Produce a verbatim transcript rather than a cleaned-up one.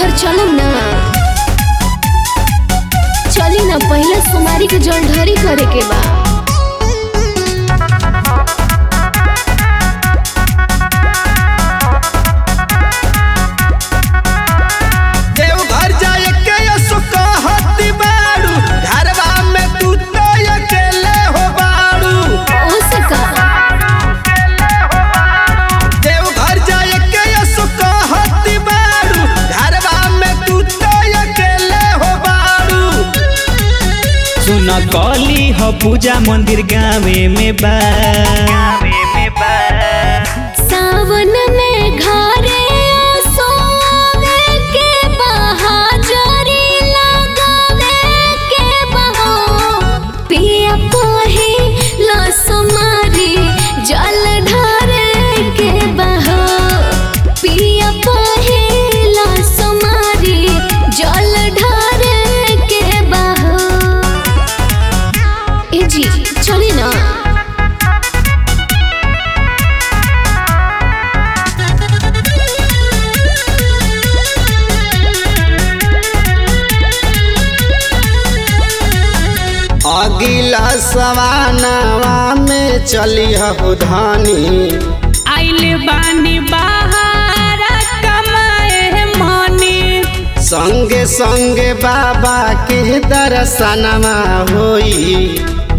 देवघर चलम ना। चली ना, पहले सोमवारी के जलढरी करे के बा। देवघर जाए के सुखती बाड़ू, घरवा में तू तो अकेले हो बाड़ू। ओ सका देवघर जाए के सुखती बाड़ू, घरवा में तू तो अकेले हो बाड़ू। सुन कली हो पूजा मंदिर गावे में बा। सावन में घरे सोवे के बहाजरी लगावे के बहो। पिया पही लसमारी जल ढारे के बहो। पिया पही लसमारी जल ढारे के बहो। ए जी चली ना। अगिला सवानवा में चली हो धानी। आइले बानी बाहर कमाए मनी। संगे संगे बाबा के दर्शनमा होई।